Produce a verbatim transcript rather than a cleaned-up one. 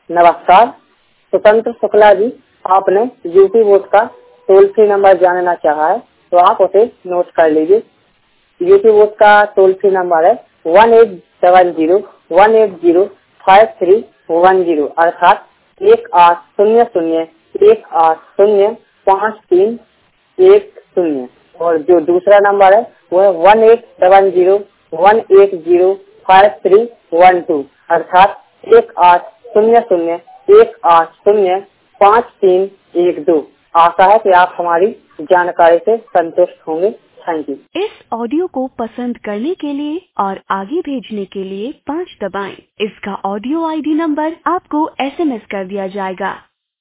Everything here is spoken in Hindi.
नमस्कार, स्वतंत्र शुक्ला जी, आपने यूपी बोर्ड का टोल फ्री नंबर जानना चाहा है तो आप उसे नोट कर लीजिए। यूपी बोर्ड का टोल फ्री नंबर है one eight double zero one eight zero five three one zero अर्थात एक आठ शून्य शून्य एक आठ शून्य पाँच तीन एक शून्य। और जो दूसरा नंबर है वो है one eight double zero one eight zero five three one two अर्थात एक आठ शून्य शून्य एक आठ शून्य पाँच तीन एक दो। आशा है कि आप हमारी जानकारी से संतुष्ट होंगे। Thank you. इस ऑडियो को पसंद करने के लिए और आगे भेजने के लिए पाँच दबाएं। इसका ऑडियो आईडी नंबर आपको एसएमएस कर दिया जाएगा।